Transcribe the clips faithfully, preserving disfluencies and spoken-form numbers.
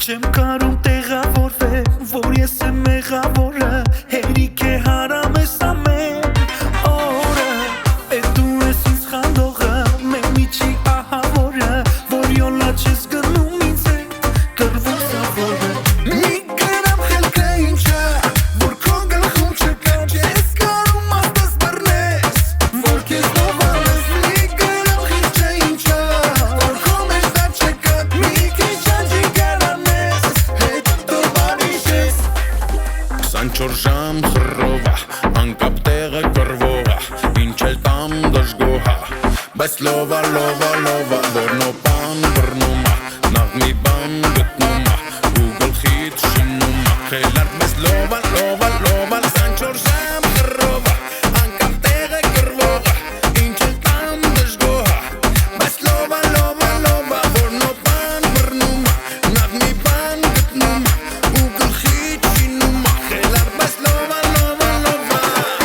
Չեմ կարում տեղավորվել, որ ես եմ մեղավորը, հերիք է հարամ ես ամեն օրը, էդ դու ես ինձ խանդողը, մեր միջի ահավորը, որ յոլա չես գնում ինձ հետ, կրվում սավորը։ Մի գրամ խելքը ինչա, որ քո գլխում չկա, չես կարում աստս բռնես, որ քեզ նովանես, մի գրամ խիղճը ինչա, որ քո մեջ դա չկա, մի քիչ անջի գարանես, հետո բարիշես։ քսանչորս ժամ խռովա, անկապ տեղը կռվողա, ինչ էլ տամ դժգոհա, բայց լովա, լովա, լովա, որ նոպան բռնումա, նախ մի բան գտնումա, ու գլխիդ շինումա, խելար մեզ լովա, լովա, լովա, քսանչորս ժամ խռովա, անկապ տեղը կռվողա, ինչ էլ տամ դժգոհա, բայց լովա, լովա, լովա, որ նոպան բռնումա, նախ մի բան գտնումա, ու գլխիդ շինումա, խելար մեզ լովա, լովա, լովա։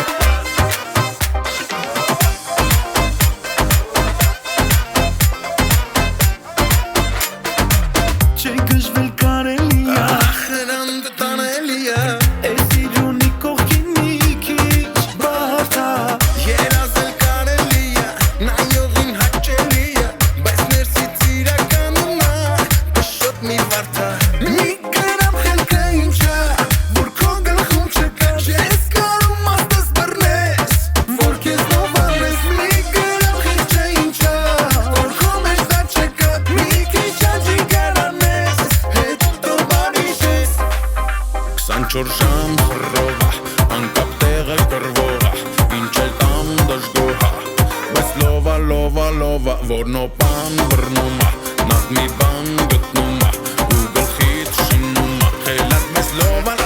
Չէ գժվել կարելի է, Ախրանդ տանելի է, էս իրյունի կողքին մի քիչ բարդ է, երազել կարելի է, նայողին հաճելի է, բայց ներսից իրականում է, պշոտ մի վարդ է։ մի գրամ խելքը ինչա, որ քո գլխում չկա, չես կարում աստս բռնես, որ քեզ նովանես, մի գրամ խիղճը ինչա, որ քո մեջ դա չկա, մի քիչ անջի գարանես, հետո բարիշես։ Քսանչորս ժամ խռովա, անկապ տեղը կռվողա, ինչ էլ տամ դժգոհա, բայց լովա, լովա, լովա, որ նոպան բռնումա, նախ մի բան գտնումա, ու գլխիդ շինումա, խելար մեզ լովա,